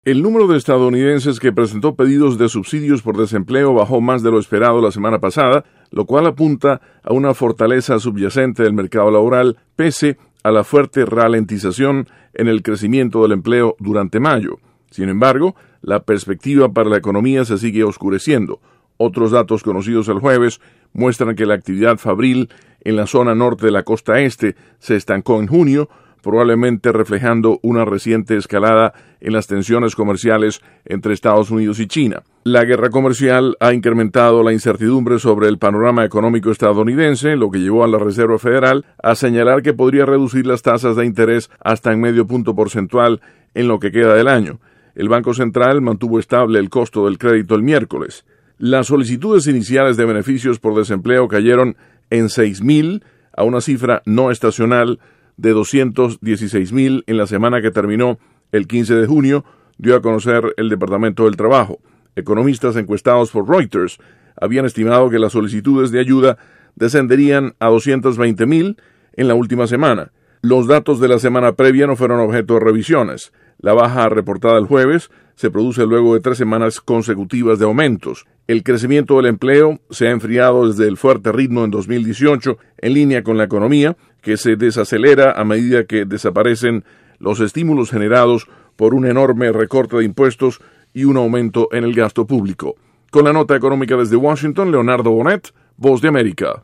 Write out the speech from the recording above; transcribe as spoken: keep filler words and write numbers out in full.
El número de estadounidenses que presentó pedidos de subsidios por desempleo bajó más de lo esperado la semana pasada, lo cual apunta a una fortaleza subyacente del mercado laboral, pese a la fuerte ralentización en el crecimiento del empleo durante mayo. Sin embargo, la perspectiva para la economía se sigue oscureciendo. Otros datos conocidos el jueves muestran que la actividad fabril en la zona norte de la costa este se estancó en junio, probablemente reflejando una reciente escalada en las tensiones comerciales entre Estados Unidos y China. La guerra comercial ha incrementado la incertidumbre sobre el panorama económico estadounidense, lo que llevó a la Reserva Federal a señalar que podría reducir las tasas de interés hasta en medio punto porcentual en lo que queda del año. El Banco Central mantuvo estable el costo del crédito el miércoles. Las solicitudes iniciales de beneficios por desempleo cayeron en seis mil, a una cifra no estacional de doscientos dieciséis mil en la semana que terminó el quince de junio, dio a conocer el Departamento del Trabajo. Economistas encuestados por Reuters habían estimado que las solicitudes de ayuda descenderían a doscientos veinte mil en la última semana. Los datos de la semana previa no fueron objeto de revisiones. La baja reportada el jueves se produce luego de tres semanas consecutivas de aumentos. El crecimiento del empleo se ha enfriado desde el fuerte ritmo en dos mil dieciocho, en línea con la economía, que se desacelera a medida que desaparecen los estímulos generados por un enorme recorte de impuestos y un aumento en el gasto público. Con la nota económica desde Washington, Leonardo Bonet, Voz de América.